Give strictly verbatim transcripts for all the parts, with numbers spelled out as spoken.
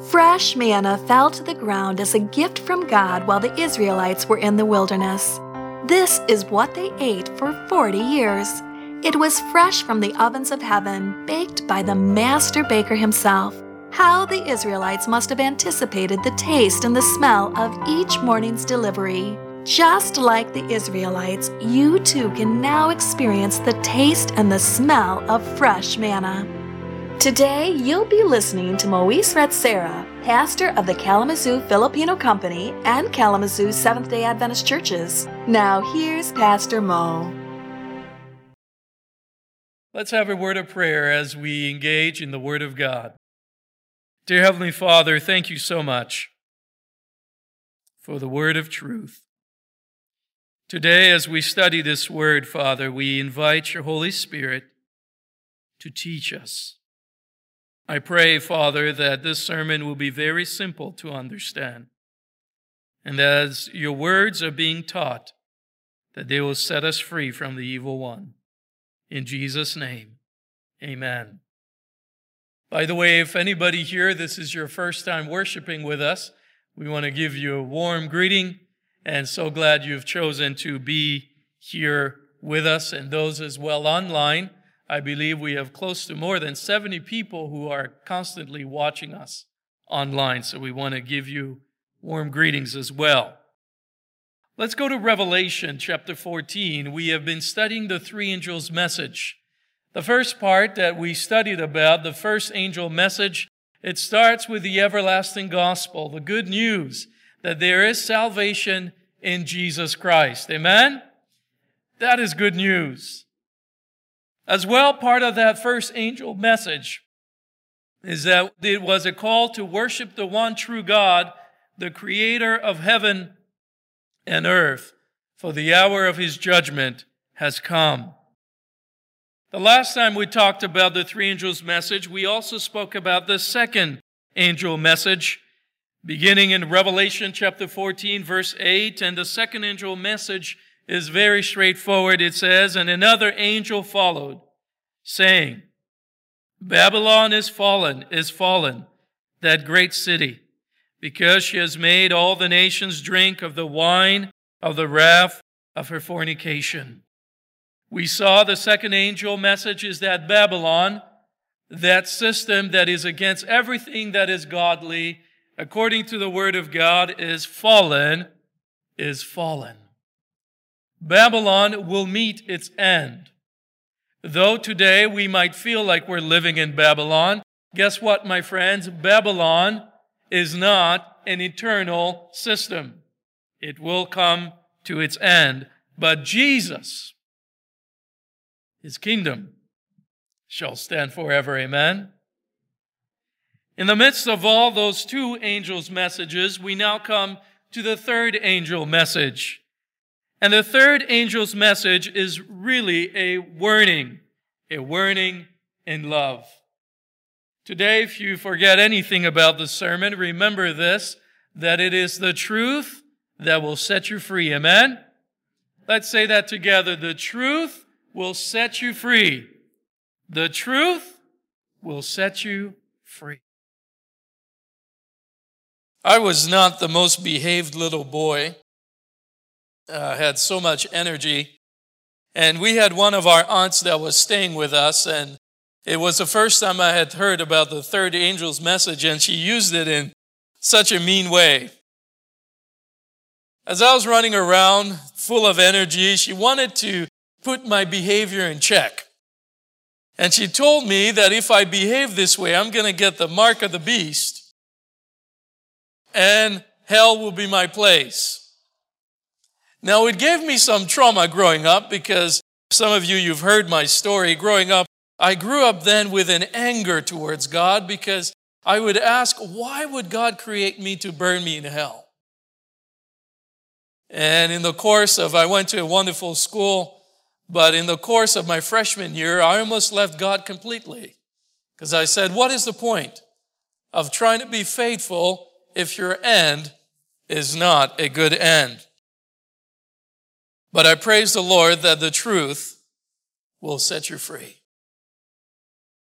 Fresh manna fell to the ground as a gift from God while the Israelites were in the wilderness. This is what they ate for forty years. It was fresh from the ovens of heaven, baked by the master baker himself. How the Israelites must have anticipated the taste and the smell of each morning's delivery. Just like the Israelites, you too can now experience the taste and the smell of fresh manna. Today, you'll be listening to Moise Ratsera, pastor of the Kalamazoo Filipino Company and Kalamazoo Seventh-day Adventist Churches. Now, here's Pastor Mo. Let's have a word of prayer as we engage in the Word of God. Dear Heavenly Father, thank you so much for the word of truth. Today, as we study this word, Father, we invite your Holy Spirit to teach us. I pray, Father, that this sermon will be very simple to understand, and as your words are being taught, that they will set us free from the evil one. In Jesus' name, amen. By the way, if anybody here, this is your first time worshiping with us, we want to give you a warm greeting, and so glad you've chosen to be here with us, and those as well online. I believe we have close to more than seventy people who are constantly watching us online, so we want to give you warm greetings as well. Let's go to Revelation chapter fourteen. We have been studying the three angels' message. The first part that we studied about, the first angel message, it starts with the everlasting gospel, the good news that there is salvation in Jesus Christ. Amen? That is good news. As well, part of that first angel message is that it was a call to worship the one true God, the creator of heaven and earth, for the hour of his judgment has come. The last time we talked about the three angels' message, we also spoke about the second angel message, beginning in Revelation chapter fourteen, verse eight, and the second angel message is very straightforward. It says, "And another angel followed, saying, Babylon is fallen, is fallen, that great city, because she has made all the nations drink of the wine of the wrath of her fornication." We saw the second angel message is that Babylon, that system that is against everything that is godly, according to the word of God, is fallen, is fallen. Babylon will meet its end. Though today we might feel like we're living in Babylon, guess what, my friends? Babylon is not an eternal system. It will come to its end. But Jesus, his kingdom, shall stand forever. Amen? In the midst of all those two angels' messages, we now come to the third angel message. And the third angel's message is really a warning, a warning in love. Today, if you forget anything about the sermon, remember this, that it is the truth that will set you free. Amen? Let's say that together. The truth will set you free. The truth will set you free. I was not the most behaved little boy. Uh, had so much energy. And we had one of our aunts that was staying with us, and it was the first time I had heard about the third angel's message, and she used it in such a mean way. As I was running around full of energy, she wanted to put my behavior in check. And she told me that if I behave this way, I'm going to get the mark of the beast, and hell will be my place. Now, it gave me some trauma growing up because some of you, you've heard my story. Growing up, I grew up then with an anger towards God because I would ask, why would God create me to burn me in hell? And in the course of, I went to a wonderful school, but in the course of my freshman year, I almost left God completely because I said, what is the point of trying to be faithful if your end is not a good end? But I praise the Lord that the truth will set you free.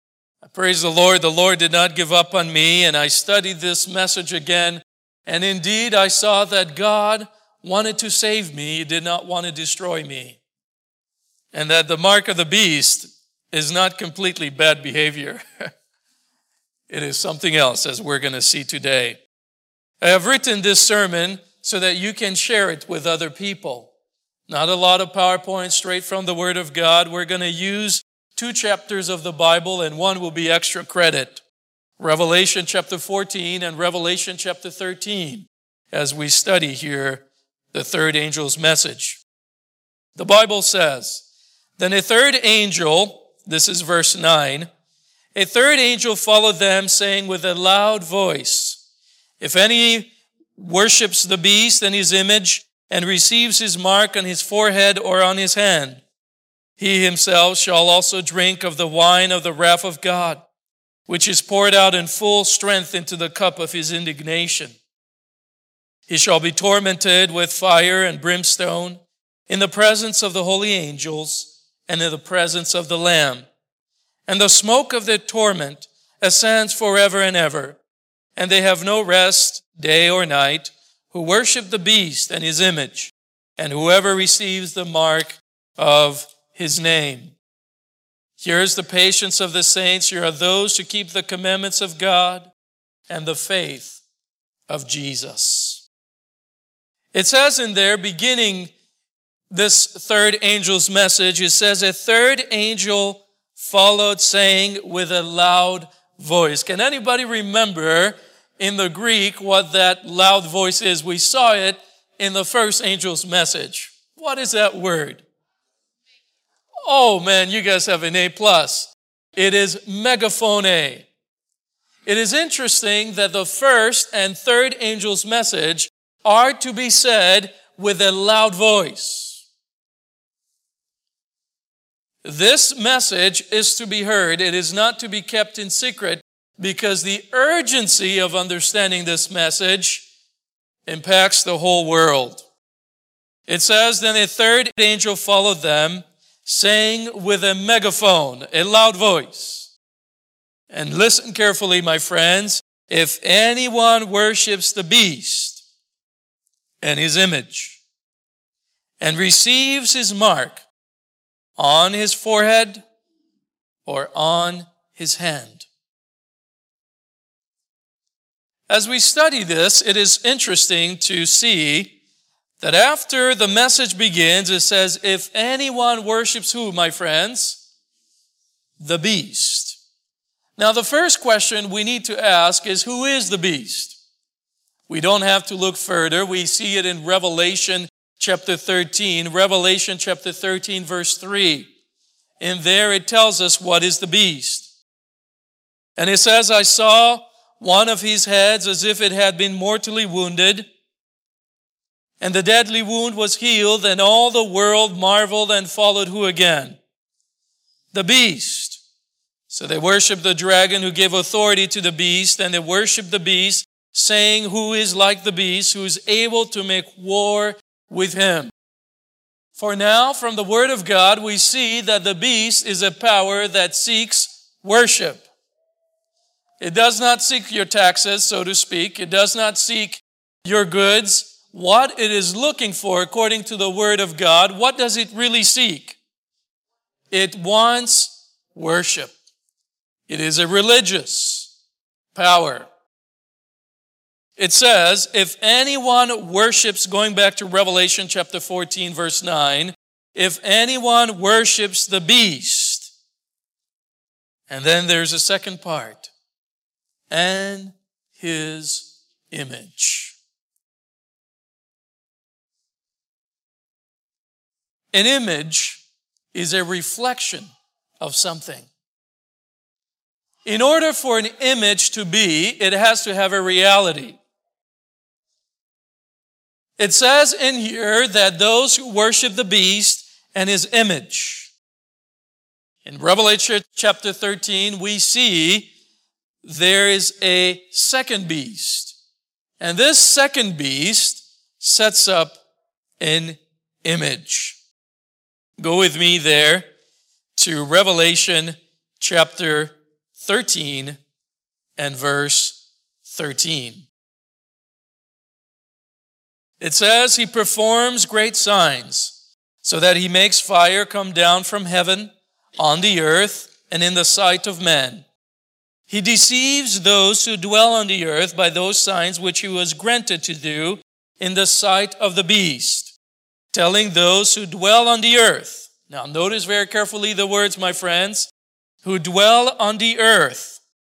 Praise the Lord, the Lord did not give up on me, and I studied this message again, and indeed I saw that God wanted to save me, He did not want to destroy me, and that the mark of the beast is not completely bad behavior. It is something else, as we're going to see today. I have written this sermon so that you can share it with other people. Not a lot of PowerPoint, straight from the Word of God. We're going to use two chapters of the Bible, and one will be extra credit. Revelation chapter fourteen and Revelation chapter thirteen, as we study here the third angel's message. The Bible says, "Then a third angel," this is verse nine, "a third angel followed them, saying with a loud voice, if any worships the beast and his image and receives his mark on his forehead or on his hand, he himself shall also drink of the wine of the wrath of God, which is poured out in full strength into the cup of his indignation. He shall be tormented with fire and brimstone in the presence of the holy angels and in the presence of the Lamb. And the smoke of their torment ascends forever and ever. And they have no rest day or night, who worship the beast and his image, and whoever receives the mark of his name." Here is the patience of the saints. Here are those who keep the commandments of God and the faith of Jesus. It says in there, beginning this third angel's message, it says, "A third angel followed, saying with a loud voice." Can anybody remember in the Greek what that loud voice is? We saw it in the first angel's message. What is that word? Oh man, you guys have an A plus. It is megaphone. It is interesting that the first and third angel's message are to be said with a loud voice. This message is to be heard. It is not to be kept in secret, because the urgency of understanding this message impacts the whole world. It says, "Then a third angel followed them, saying with a megaphone," a loud voice. And listen carefully, my friends, "If anyone worships the beast and his image and receives his mark on his forehead or on his hand." As we study this, it is interesting to see that after the message begins, it says, if anyone worships who, my friends? The beast. Now, the first question we need to ask is, who is the beast? We don't have to look further. We see it in Revelation chapter thirteen. Revelation chapter thirteen, verse three. In there it tells us what is the beast. And it says, "I saw one of his heads as if it had been mortally wounded, and the deadly wound was healed, and all the world marveled and followed who again? The beast. So they worshiped the dragon who gave authority to the beast, and they worshiped the beast, saying, who is like the beast, who is able to make war with him?" For now, from the Word of God, we see that the beast is a power that seeks worship. It does not seek your taxes, so to speak. It does not seek your goods. What it is looking for, according to the Word of God, what does it really seek? It wants worship. It is a religious power. It says, if anyone worships, going back to Revelation chapter fourteen, verse nine, if anyone worships the beast, and then there's a second part, and his image. An image is a reflection of something. In order for an image to be, it has to have a reality. It says in here that those who worship the beast and his image. In Revelation chapter thirteen, we see there is a second beast. And this second beast sets up an image. Go with me there to Revelation chapter thirteen and verse thirteen. It says, he performs great signs, so that he makes fire come down from heaven on the earth and in the sight of men. He deceives those who dwell on the earth by those signs which he was granted to do in the sight of the beast, telling those who dwell on the earth. Now notice very carefully the words, my friends, who dwell on the earth.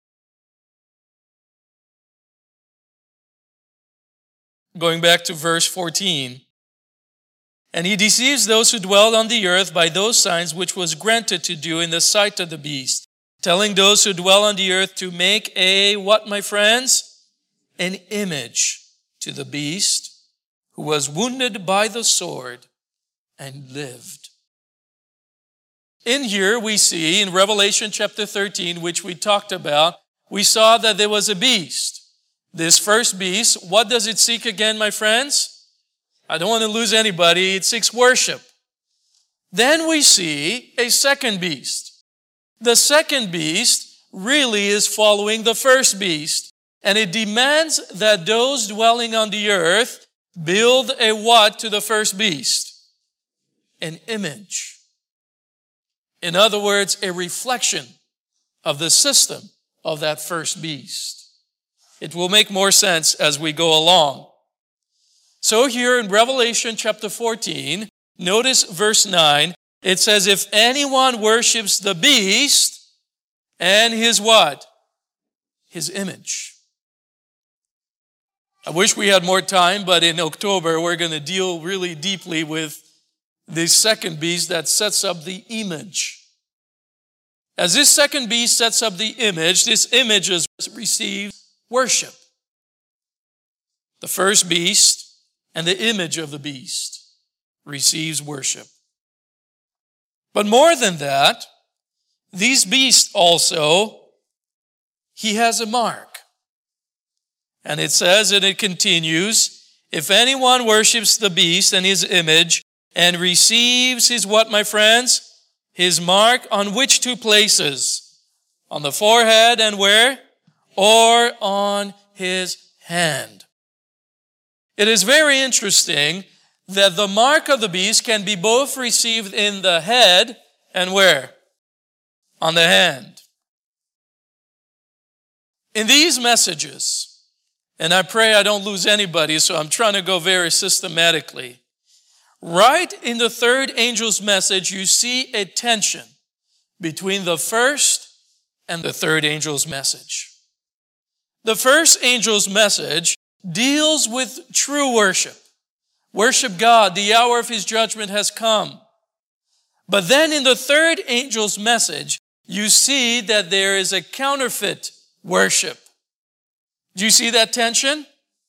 Going back to verse fourteen. And he deceives those who dwell on the earth by those signs which was granted to do in the sight of the beast, telling those who dwell on the earth to make a, what, my friends? An image to the beast who was wounded by the sword and lived. In here we see, in Revelation chapter thirteen, which we talked about, we saw that there was a beast. This first beast, what does it seek again, my friends? I don't want to lose anybody. It seeks worship. Then we see a second beast. The second beast really is following the first beast, and it demands that those dwelling on the earth build a what to the first beast? An image. In other words, a reflection of the system of that first beast. It will make more sense as we go along. So here in Revelation chapter fourteen, notice verse nine, it says, if anyone worships the beast and his what? His image. I wish we had more time, but in October we're going to deal really deeply with the second beast that sets up the image. As this second beast sets up the image, this image is received worship. The first beast and the image of the beast receives worship. But more than that, these beasts also, he has a mark. And it says, and it continues, if anyone worships the beast and his image and receives his what, my friends? His mark on which two places? On the forehead and where? Or on his hand. It is very interesting that the mark of the beast can be both received in the head and where? On the hand. In these messages, and I pray I don't lose anybody, so I'm trying to go very systematically. Right in the third angel's message, you see a tension between the first and the third angel's message. The first angel's message deals with true worship. Worship God, the hour of his judgment has come. But then in the third angel's message, you see that there is a counterfeit worship. Do you see that tension?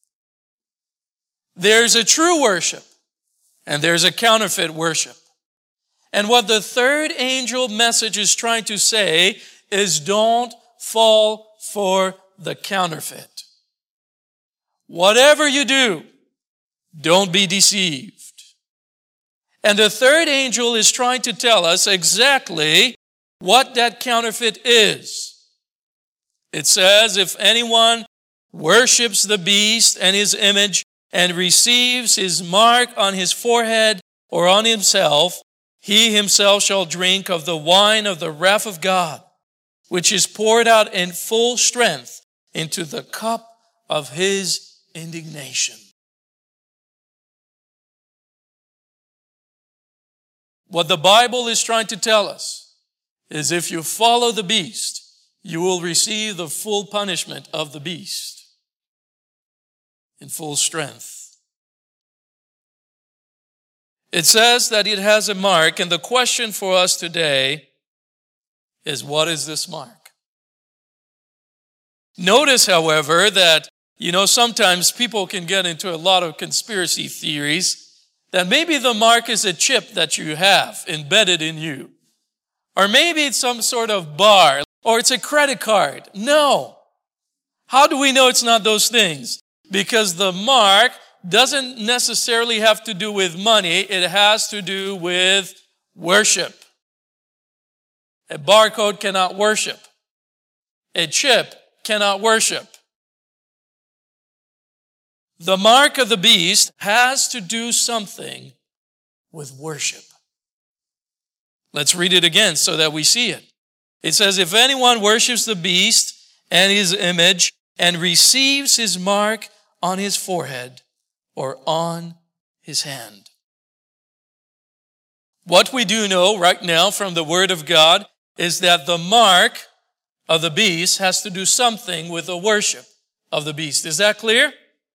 There's a true worship, and there's a counterfeit worship. And what the third angel message is trying to say is don't fall for the counterfeit. Whatever you do, don't be deceived. And the third angel is trying to tell us exactly what that counterfeit is. It says, if anyone worships the beast and his image and receives his mark on his forehead or on himself, he himself shall drink of the wine of the wrath of God, which is poured out in full strength into the cup of his indignation. What the Bible is trying to tell us is if you follow the beast, you will receive the full punishment of the beast in full strength. It says that it has a mark, and the question for us today is, what is this mark? Notice, however, that, you know, sometimes people can get into a lot of conspiracy theories that maybe the mark is a chip that you have embedded in you. Or maybe it's some sort of bar, or it's a credit card. No. How do we know it's not those things? Because the mark doesn't necessarily have to do with money. It has to do with worship. A barcode cannot worship. A chip cannot worship. The mark of the beast has to do something with worship. Let's read it again so that we see it. It says, if anyone worships the beast and his image and receives his mark on his forehead or on his hand. What we do know right now from the Word of God is that the mark of the beast has to do something with the worship of the beast. Is that clear?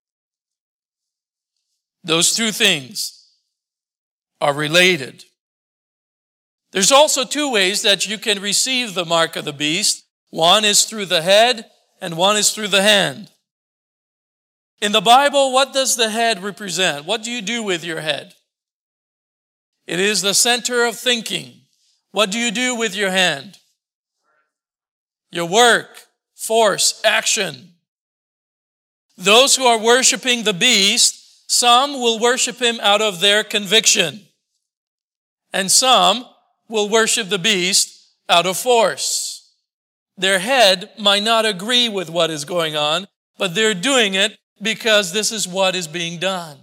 Those two things are related. There's also two ways that you can receive the mark of the beast. One is through the head and one is through the hand. In the Bible, what does the head represent? What do you do with your head? It is the center of thinking. What do you do with your hand? Your work, force, action. Those who are worshiping the beast, some will worship him out of their conviction. And some will worship the beast out of force. Their head might not agree with what is going on, but they're doing it because this is what is being done.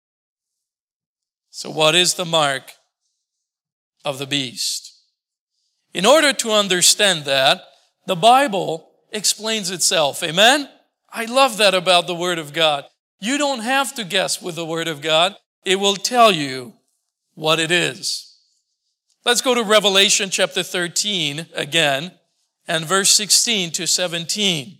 So what is the mark of the beast? In order to understand that, the Bible explains itself. Amen? I love that about the Word of God. You don't have to guess with the Word of God. It will tell you what it is. Let's go to Revelation chapter thirteen again and verse sixteen to seventeen.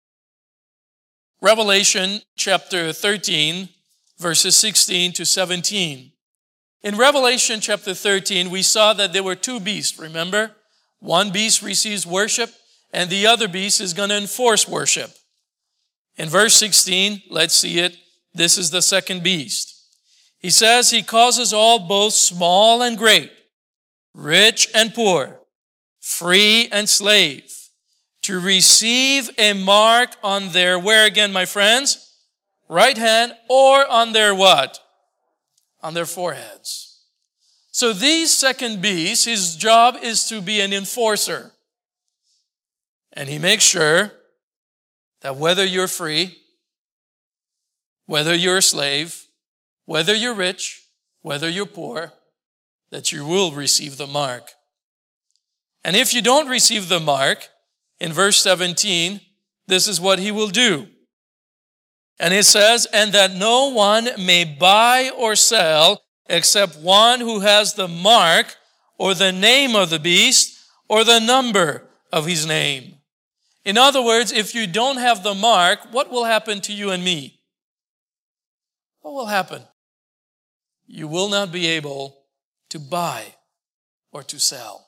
Revelation chapter thirteen, verses sixteen to seventeen. In Revelation chapter thirteen, we saw that there were two beasts, remember? One beast receives worship, and the other beast is going to enforce worship. In verse sixteen, let's see it. This is the second beast. He says, he causes all, both small and great, rich and poor, free and slave, to receive a mark on their, where again, my friends? Right hand, or on their what? On their foreheads. So these second beasts, his job is to be an enforcer. And he makes sure that whether you're free, whether you're a slave, whether you're rich, whether you're poor, that you will receive the mark. And if you don't receive the mark, in verse seventeen, this is what he will do. And it says, and that no one may buy or sell except one who has the mark or the name of the beast or the number of his name. In other words, if you don't have the mark, what will happen to you and me? What will happen? You will not be able to buy or to sell.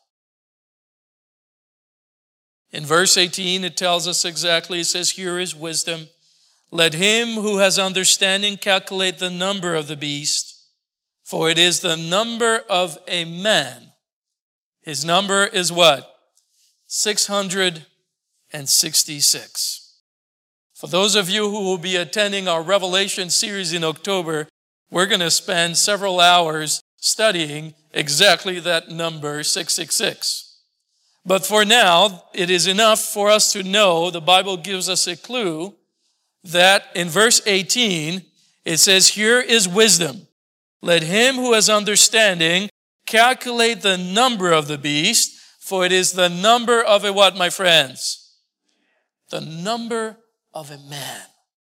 In verse eighteen, it tells us exactly, it says, here is wisdom. Let him who has understanding calculate the number of the beast, for it is the number of a man. His number is what? six hundred sixty-six. For those of you who will be attending our Revelation series in October, we're going to spend several hours studying exactly that number, six six six. But for now, it is enough for us to know, the Bible gives us a clue, that in verse eighteen, it says, here is wisdom. Let him who has understanding calculate the number of the beast, for it is the number of a what, my friends? The number of a man.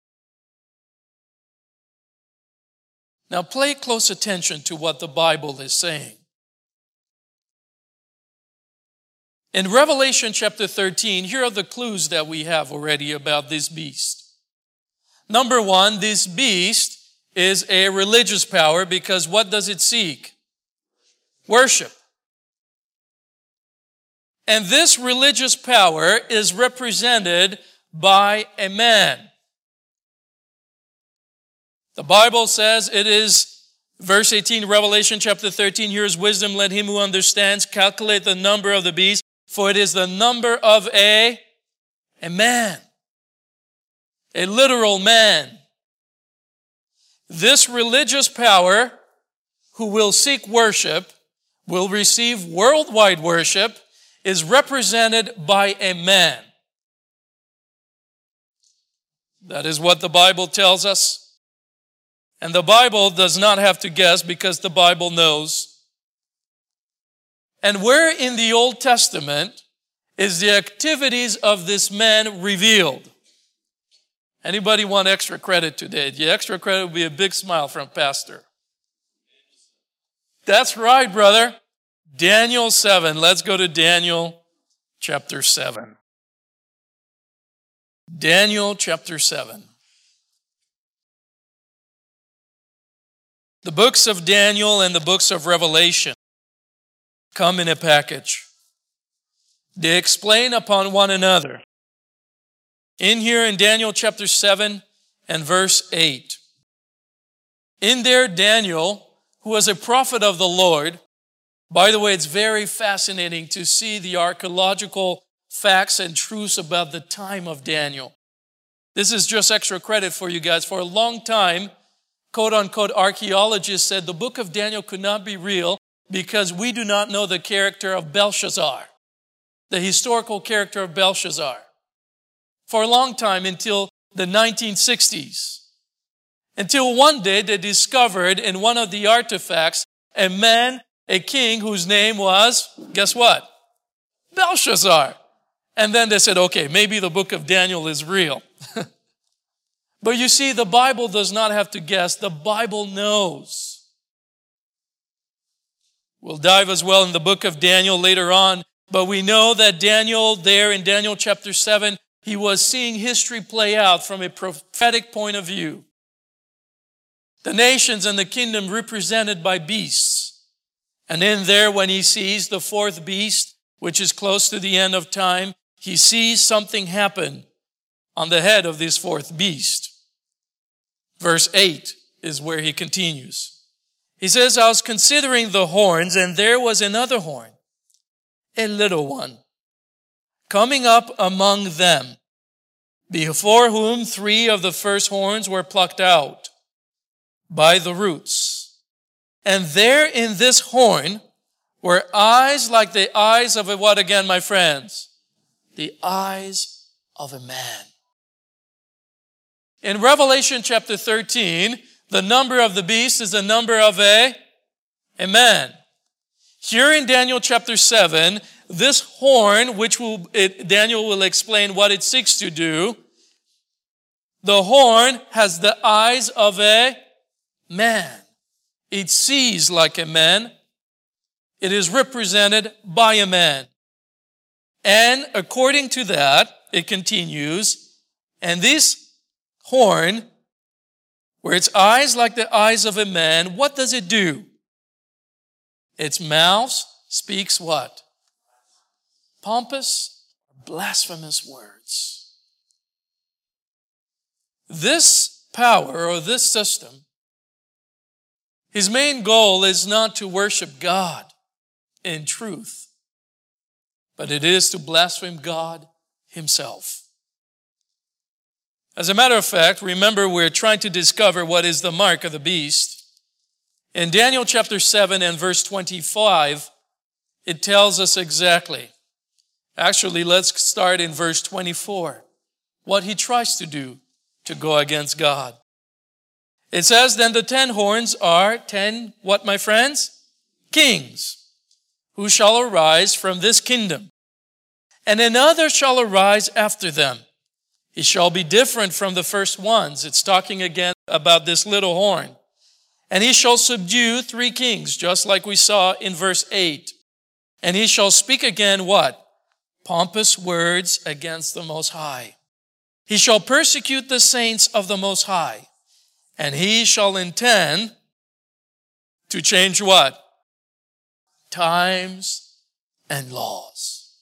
Now pay close attention to what the Bible is saying. In Revelation chapter thirteen, here are the clues that we have already about this beast. Number one, this beast is a religious power because what does it seek? Worship. And this religious power is represented by a man. The Bible says it is, verse eighteen, Revelation chapter thirteen, here is wisdom, let him who understands calculate the number of the beast, for it is the number of a, a man. A literal man. This religious power who will seek worship, will receive worldwide worship, is represented by a man. That is what the Bible tells us. And the Bible does not have to guess because the Bible knows. And where in the Old Testament is the activities of this man revealed? Anybody want extra credit today? The extra credit would be a big smile from Pastor. That's right, brother. Daniel seven. Let's go to Daniel chapter seven. Daniel chapter seven. The books of Daniel and the books of Revelation come in a package. They explain upon one another. In here in Daniel chapter seven and verse eight. In there, Daniel, who was a prophet of the Lord. By the way, it's very fascinating to see the archaeological facts and truths about the time of Daniel. This is just extra credit for you guys. For a long time, quote-unquote archaeologists said the book of Daniel could not be real because we do not know the character of Belshazzar, the historical character of Belshazzar. For a long time, until the nineteen sixties. Until one day they discovered in one of the artifacts a man, a king whose name was, guess what? Belshazzar. And then they said, okay, maybe the book of Daniel is real. But you see, the Bible does not have to guess. The Bible knows. We'll dive as well in the book of Daniel later on. But we know that Daniel there in Daniel chapter seven, he was seeing history play out from a prophetic point of view. The nations and the kingdom represented by beasts. And in there, when he sees the fourth beast, which is close to the end of time, he sees something happen on the head of this fourth beast. Verse eight is where he continues. He says, I was considering the horns, and there was another horn, a little one, coming up among them, before whom three of the first horns were plucked out by the roots. And there in this horn were eyes like the eyes of a what again, my friends? The eyes of a man. In Revelation chapter thirteen, the number of the beast is the number of a, a man. Here in Daniel chapter seven, this horn, which will, it, Daniel will explain what it seeks to do, the horn has the eyes of a man. It sees like a man. It is represented by a man. And according to that, it continues, and this horn, where its eyes like the eyes of a man, what does it do? Its mouth speaks what? Pompous, blasphemous words. This power or this system, his main goal is not to worship God in truth, but it is to blaspheme God himself. As a matter of fact, remember we're trying to discover what is the mark of the beast. In Daniel chapter seven and verse twenty-five, it tells us exactly. Actually, let's start in verse twenty-four. What he tries to do to go against God. It says, then the ten horns are ten, what my friends? Kings, who shall arise from this kingdom. And another shall arise after them. He shall be different from the first ones. It's talking again about this little horn. And he shall subdue three kings, just like we saw in verse eight. And he shall speak again what? Pompous words against the Most High. He shall persecute the saints of the Most High. And he shall intend to change what? Times and laws.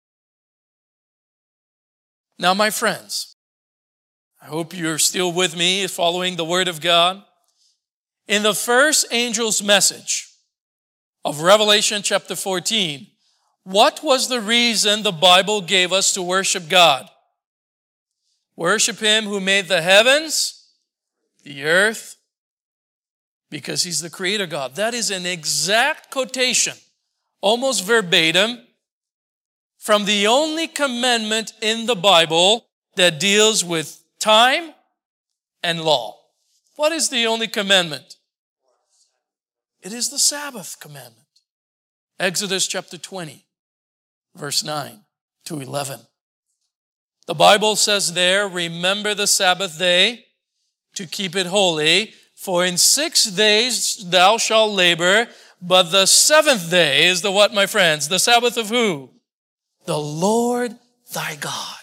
Now, my friends, I hope you're still with me following the Word of God. In the first angel's message of Revelation chapter fourteen, what was the reason the Bible gave us to worship God? Worship Him who made the heavens, the earth, because He's the Creator God. That is an exact quotation, almost verbatim, from the only commandment in the Bible that deals with time and law. What is the only commandment? It is the Sabbath commandment. Exodus chapter twenty, verse nine to eleven. The Bible says there, remember the Sabbath day to keep it holy, for in six days thou shalt labor, but the seventh day is the what, my friends? The Sabbath of who? The Lord thy God.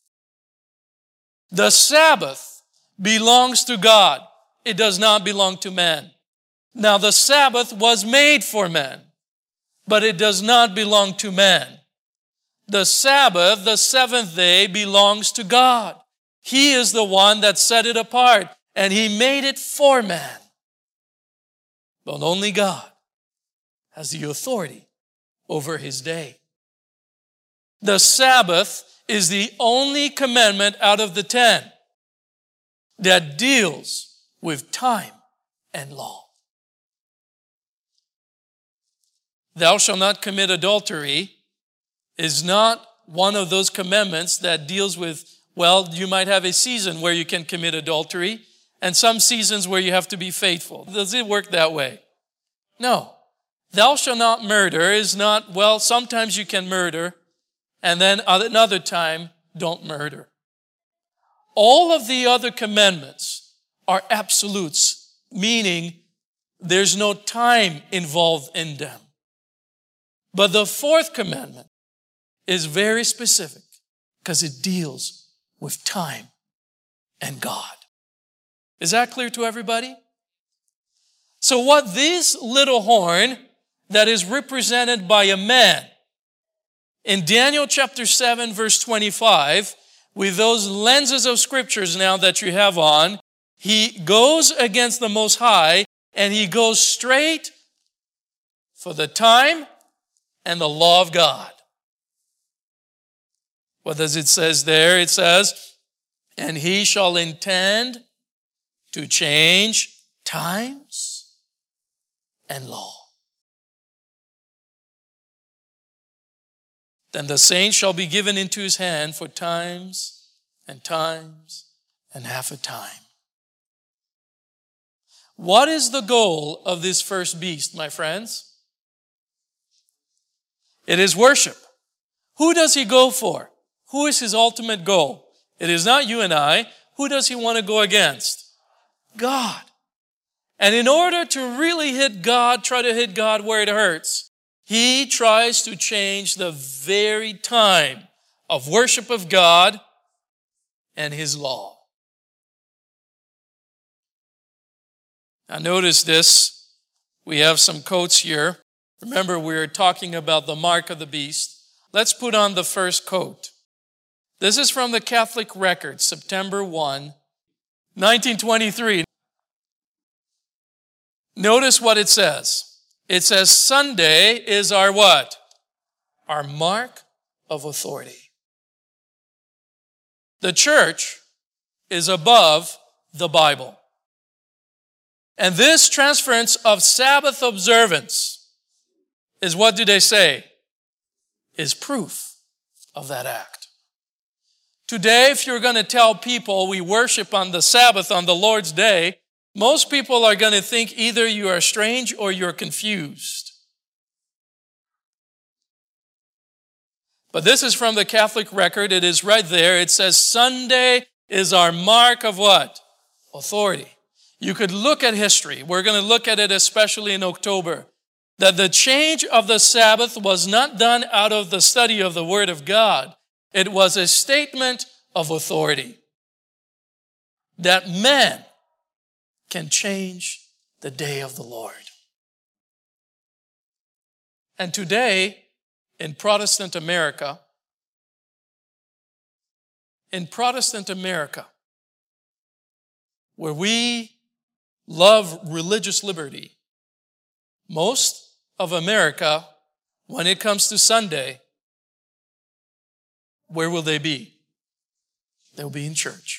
The Sabbath belongs to God. It does not belong to man. Now the Sabbath was made for man, but it does not belong to man. The Sabbath, the seventh day, belongs to God. He is the one that set it apart, and He made it for man. But only God has the authority over His day. The Sabbath is the only commandment out of the ten that deals with time and law. Thou shalt not commit adultery is not one of those commandments that deals with, well, you might have a season where you can commit adultery and some seasons where you have to be faithful. Does it work that way? No. Thou shalt not murder is not, well, sometimes you can murder and then another time, don't murder. All of the other commandments are absolutes, meaning there's no time involved in them. But the fourth commandment is very specific because it deals with time and God. Is that clear to everybody? So what this little horn that is represented by a man in Daniel chapter seven, verse twenty-five, with those lenses of scriptures now that you have on, he goes against the Most High and he goes straight for the time and the law of God. What does it says there? It says, and he shall intend to change times and law. Then the saints shall be given into his hand for times and times and half a time. What is the goal of this first beast, my friends? It is worship. Who does he go for? Who is his ultimate goal? It is not you and I. Who does he want to go against? God. And in order to really hit God, try to hit God where it hurts, he tries to change the very time of worship of God and His law. Now notice this. We have some coats here. Remember, we were talking about the mark of the beast. Let's put on the first coat. This is from the Catholic Record, September first, nineteen twenty-three. Notice what it says. It says, Sunday is our what? Our mark of authority. The church is above the Bible. And this transference of Sabbath observance is, what do they say? Is proof of that act. Today, if you're going to tell people we worship on the Sabbath, on the Lord's day, most people are going to think either you are strange or you're confused. But this is from the Catholic Record. It is right there. It says Sunday is our mark of what? Authority. You could look at history. We're going to look at it especially in October. That the change of the Sabbath was not done out of the study of the Word of God. It was a statement of authority. That man can change the day of the Lord. And today, in Protestant America, in Protestant America, where we love religious liberty, most of America, when it comes to Sunday, where will they be? They'll be in church.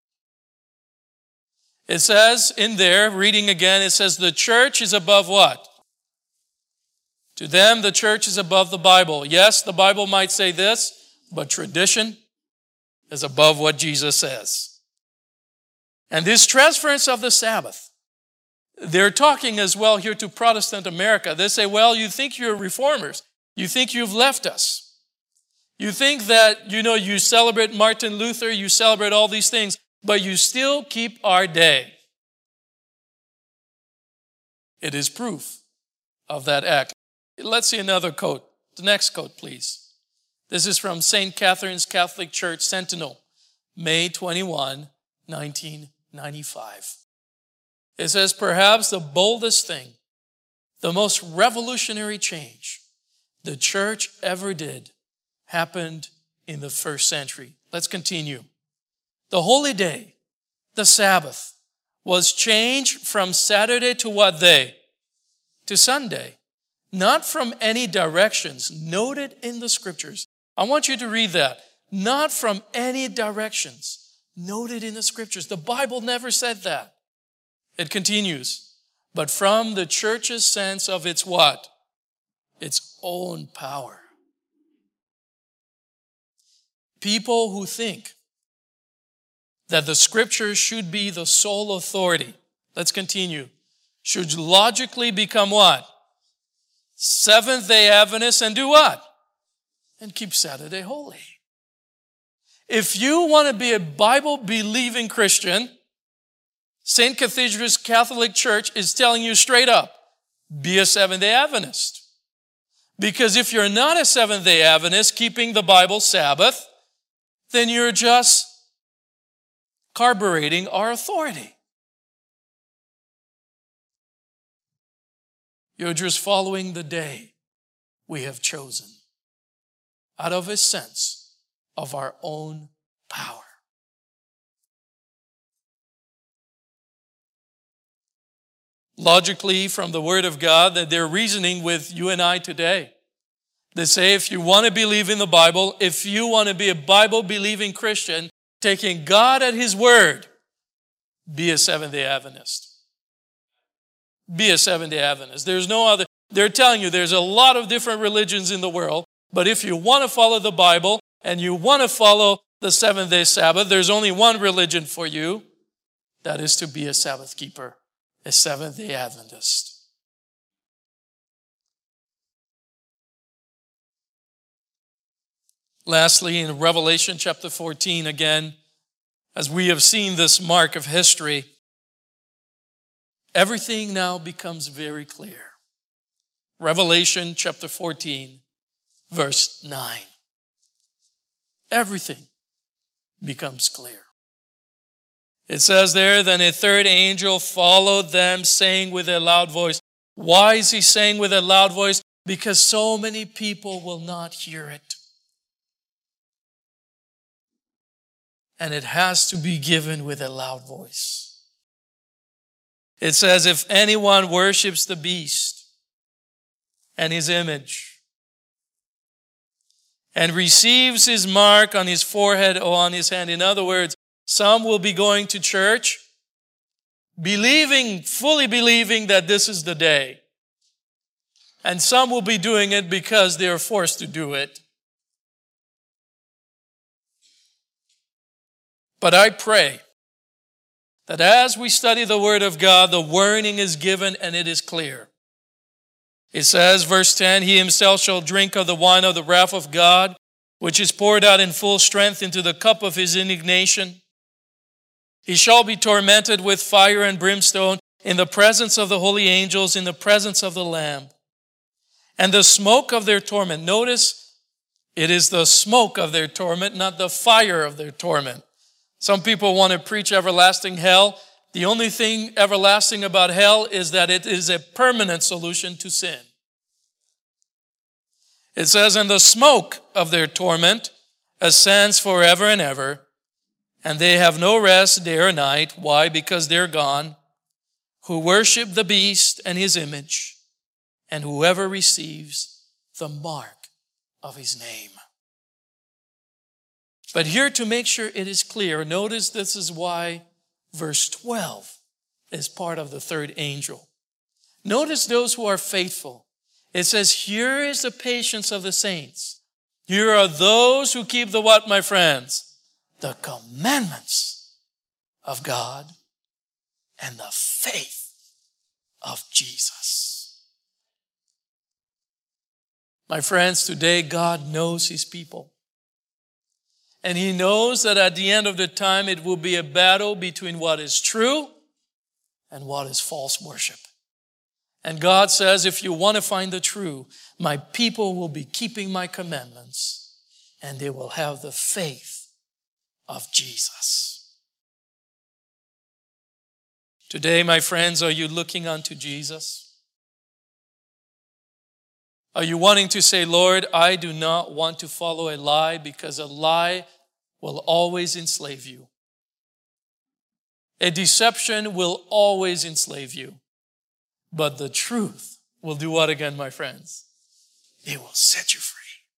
It says in there, reading again, it says the church is above what? To them, the church is above the Bible. Yes, the Bible might say this, but tradition is above what Jesus says. And this transference of the Sabbath, they're talking as well here to Protestant America. They say, well, you think you're reformers. You think you've left us. You think that, you know, you celebrate Martin Luther, you celebrate all these things, but you still keep our day. It is proof of that act. Let's see another quote. The next quote, please. This is from Saint Catherine's Catholic Church Sentinel, May twenty-first, nineteen ninety-five. It says, perhaps the boldest thing, the most revolutionary change the church ever did happened in the first century. Let's continue. The holy day, the Sabbath, was changed from Saturday to what day? To Sunday. Not from any directions noted in the scriptures. I want you to read that. Not from any directions noted in the scriptures. The Bible never said that. It continues. But from the church's sense of its what? Its own power. People who think that the scriptures should be the sole authority, let's continue, should logically become what? Seventh-day Adventists and do what? And keep Saturday holy. If you want to be a Bible-believing Christian, Saint Cathedra's Catholic Church is telling you straight up, be a Seventh-day Adventist. Because if you're not a Seventh-day Adventist keeping the Bible Sabbath, then you're just carbureting our authority. You're just following the day we have chosen out of a sense of our own power. Logically, from the Word of God, that they're reasoning with you and I today. They say if you want to believe in the Bible, if you want to be a Bible-believing Christian, taking God at His word, be a Seventh-day Adventist. Be a Seventh-day Adventist. There's no other. They're telling you there's a lot of different religions in the world, but if you want to follow the Bible and you want to follow the seventh-day Sabbath, there's only one religion for you. That is to be a Sabbath keeper, a Seventh-day Adventist. Lastly, in Revelation chapter fourteen, again, as we have seen this mark of history, everything now becomes very clear. Revelation chapter fourteen, verse nine. Everything becomes clear. It says there, then a third angel followed them, saying with a loud voice. Why is he saying with a loud voice? Because so many people will not hear it. And it has to be given with a loud voice. It says, if anyone worships the beast and his image and receives his mark on his forehead or on his hand, in other words, some will be going to church believing, fully believing that this is the day. And some will be doing it because they are forced to do it. But I pray that as we study the Word of God, the warning is given and it is clear. It says, verse ten, he himself shall drink of the wine of the wrath of God, which is poured out in full strength into the cup of his indignation. He shall be tormented with fire and brimstone in the presence of the holy angels, in the presence of the Lamb. And the smoke of their torment, notice, it is the smoke of their torment, not the fire of their torment. Some people want to preach everlasting hell. The only thing everlasting about hell is that it is a permanent solution to sin. It says, and the smoke of their torment ascends forever and ever, and they have no rest day or night. Why? Because they're gone, who worship the beast and his image, and whoever receives the mark of his name. But here, to make sure it is clear, notice this is why verse twelve is part of the third angel. Notice those who are faithful. It says, here is the patience of the saints. Here are those who keep the what, my friends? The commandments of God and the faith of Jesus. My friends, today God knows his people. And he knows that at the end of the time it will be a battle between what is true and what is false worship. And God says, if you want to find the true, my people will be keeping my commandments and they will have the faith of Jesus. Today, my friends, are you looking unto Jesus? Are you wanting to say, Lord, I do not want to follow a lie, because a lie will always enslave you. A deception will always enslave you. But the truth will do what again, my friends? It will set you free.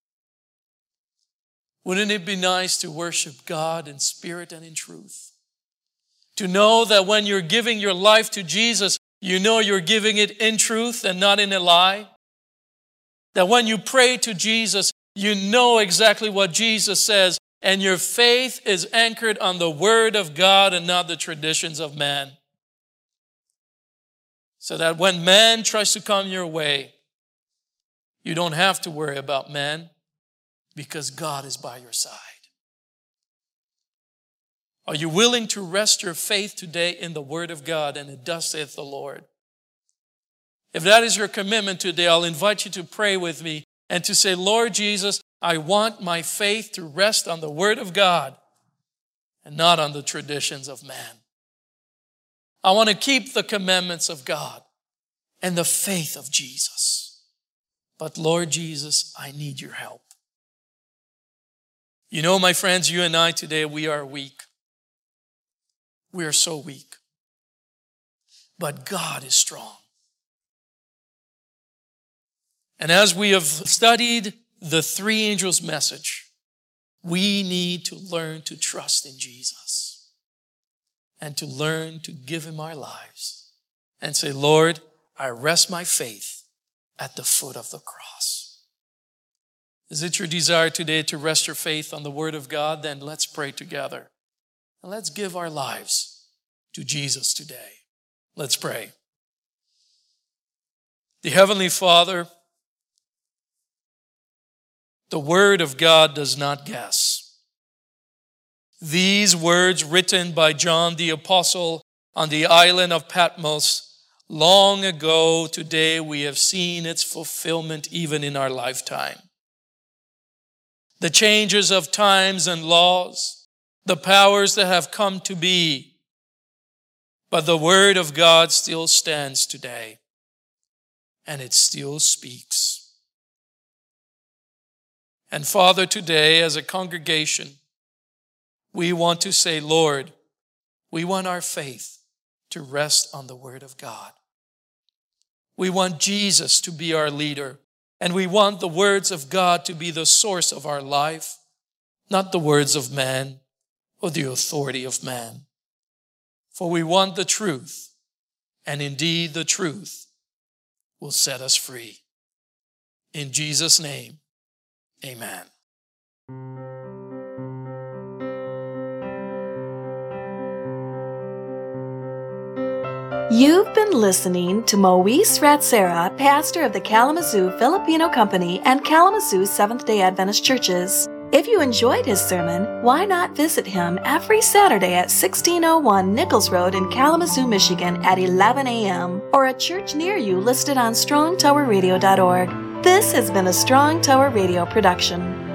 Wouldn't it be nice to worship God in spirit and in truth? To know that when you're giving your life to Jesus, you know you're giving it in truth and not in a lie. That when you pray to Jesus, you know exactly what Jesus says, and your faith is anchored on the Word of God and not the traditions of man. So that when man tries to come your way, you don't have to worry about man, because God is by your side. Are you willing to rest your faith today in the Word of God and it thus saith the Lord? If that is your commitment today, I'll invite you to pray with me and to say, Lord Jesus, I want my faith to rest on the Word of God and not on the traditions of man. I want to keep the commandments of God and the faith of Jesus. But Lord Jesus, I need your help. You know, my friends, you and I today, we are weak. We are so weak. But God is strong. And as we have studied the three angels' message, we need to learn to trust in Jesus and to learn to give him our lives and say, Lord, I rest my faith at the foot of the cross. Is it your desire today to rest your faith on the Word of God? Then let's pray together. And let's give our lives to Jesus today. Let's pray. The Heavenly Father, the Word of God does not guess. These words written by John the Apostle on the island of Patmos long ago, today we have seen its fulfillment even in our lifetime. The changes of times and laws, the powers that have come to be, but the Word of God still stands today, and it still speaks. And Father, today as a congregation, we want to say, Lord, we want our faith to rest on the Word of God. We want Jesus to be our leader, and we want the words of God to be the source of our life, not the words of man or the authority of man. For we want the truth, and indeed the truth will set us free. In Jesus' name, amen. You've been listening to Moise Ratsera, pastor of the Kalamazoo Filipino Company and Kalamazoo Seventh-day Adventist Churches. If you enjoyed his sermon, why not visit him every Saturday at sixteen oh one Nichols Road in Kalamazoo, Michigan at eleven a.m. or a church near you listed on strong tower radio dot org. This has been a Strong Tower Radio production.